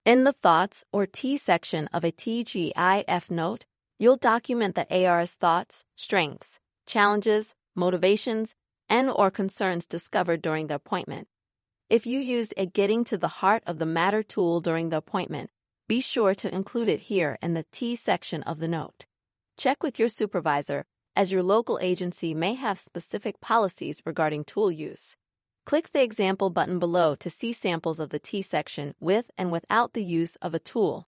In the Thoughts or T section of a TGIF note, you'll document the AR's thoughts, strengths, challenges, motivations, and/or concerns discovered during the appointment. If you used a Getting to the Heart of the Matter tool during the appointment, be sure to include it here in the T section of the note. Check with your supervisor, as your local agency may have specific policies regarding tool use. Click the example button below to see samples of the T section with and without the use of a tool.